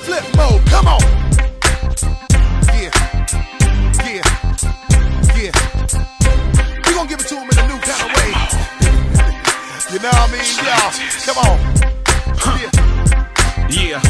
flip mode, come on. Yeah, yeah, yeah. We gon' give it to him in a new kind of way. You know what I mean, y'all? Come on. Yeah.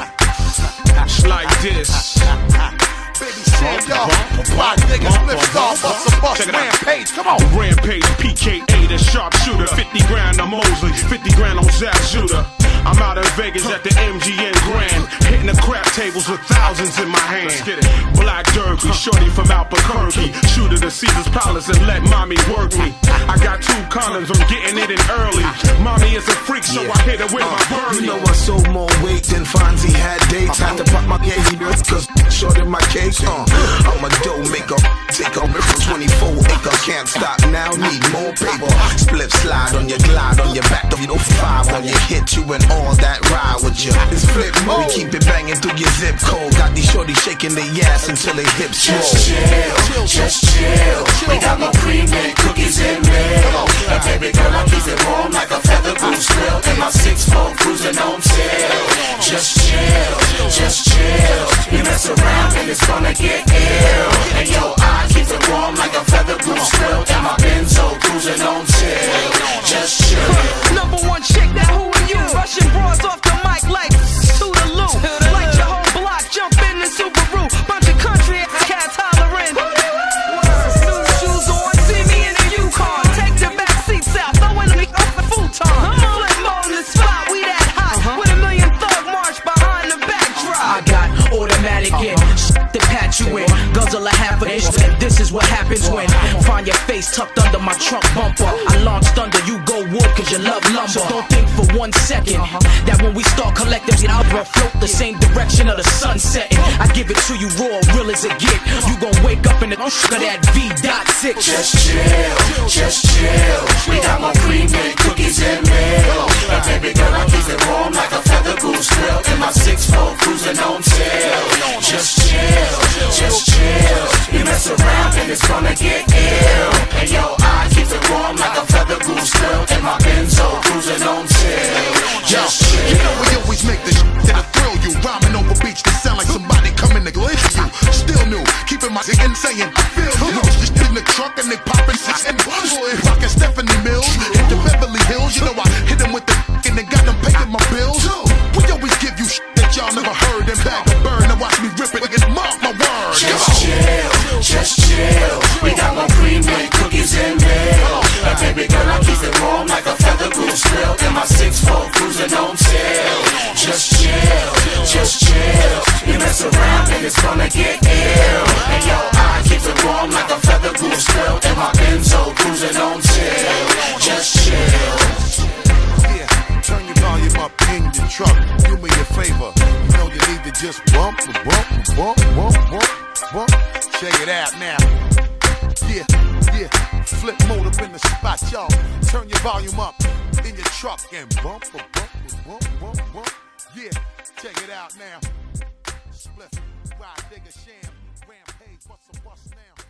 It's like this. Baby shit, y'all. Why niggas flip star, bust, rampage, come on. Rampage, PKA, the sharpshooter. 50 grand on Mosley, 50 grand on Zach Shooter. I'm out in Vegas at the MGM Grand, hitting the crap tables with thousands in my hand. Black Derby, shorty from Albuquerque, shooter to Caesar's Palace and let mommy work me. I got 2 condoms, I'm getting it in early. Mommy is a freak, so I hit her with my birdie. You know I sold more weight than Fonzie had dates. Had to pop my gay cause shorted my cake. I'm a dough maker, take a rip from 24 acre. Can't stop now, need more paper. Split slide on your glide, on your back, you know 5 on your hit you and all that ride with you. It's flip mode, we keep it banging through your zip code. Got these shorties shaking their ass until they hips roll. Just chill, just chill. We got more cream and cookies and milk. And baby girl, I keep it warm like a feather goose grill. And my 6'4" cruising on tail. Just chill, just chill. You mess around and it's gonna get ill. And yo, I keep it warm like a feather goose grill. And my Benzo cruising on tail. Just chill. Number 1 chick, now who are you? Russian bras off the mic like Toodaloo. Light your whole block, jump in the Subaru. Bunch of country cats hollering. New shoes on, see me in the Yukon. Take the back seats out, throwing me off the futon. Flip mode in the spot, we that hot. With a million thug march behind the backdrop. I got automatic in, to patch you in. Guzzle a half a inch, this is what happens when find your face tucked under my trunk bumper. I launched under, you go wood cause you love lumber. So don't think for 1 second that when we start collecting, I'll float the same direction of the sun setting. I give it to you raw, real as it get. You gon' wake up in the of that V.6. Just chill, just chill. We got more cream and cookies and milk. And baby girl, I keep it warm like a feather goose grill. And my 6'4" cruising on tail. Just chill, just chill. You mess around and it's gonna get ill. And yo, I keep it warm like a feather goose grill. And my Benzo cruising on tail. Just chill. You know we always make this that'll thrill you. Rhyming over beats that sound like somebody coming to glitch you. Still new, keeping my and saying I feel you. Just in the truck and they popping 6 and rockin' Stephanie Mills. Hit the Beverly Hills, you know I hit them with the and then got them paying my bills. We always give you that y'all never heard and bag a bird. Now watch me rip it, it's mark my word. Just chill, just chill. We got more cream and cookies and milk. And baby girl, I keep it warm like a feather goose grill. And my 6'4" cruising on tail. Just chill, just chill. You mess around and it's gonna get ill. And yo, I keep it warm like a feather goose grill. And my Benzo cruising on tail. Just chill. Yeah, turn your volume up in your truck. Do me a favor. You know you need to just bump. Check it out now. Yeah. Flip mode up in the spot, y'all. Turn your volume up in your truck and bump. Yeah, check it out now. Split, ride, digger, sham, rampage, bust now.